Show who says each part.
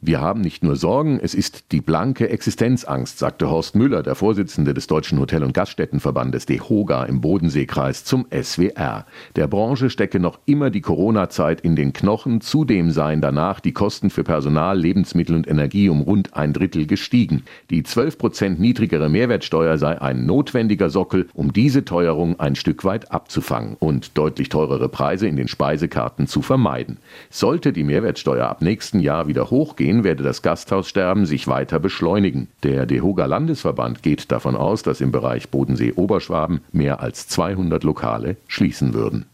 Speaker 1: Wir haben nicht nur Sorgen, es ist die blanke Existenzangst, sagte Horst Müller, der Vorsitzende des Deutschen Hotel- und Gaststättenverbandes DEHOGA im Bodenseekreis zum SWR. Der Branche stecke noch immer die Corona-Zeit in den Knochen, zudem seien danach die Kosten für Personal, Lebensmittel und Energie um rund 1/3 gestiegen. Die 12% niedrigere Mehrwertsteuer sei ein notwendiger Sockel, um diese Teuerung ein Stück weit abzufangen und deutlich teurere Preise in den Speisekarten zu vermeiden. Sollte die Mehrwertsteuer ab nächsten Jahr wieder hochgehen, werde das Gasthaussterben sich weiter beschleunigen. Der DEHOGA-Landesverband geht davon aus, dass im Bereich Bodensee-Oberschwaben mehr als 200 Lokale schließen würden.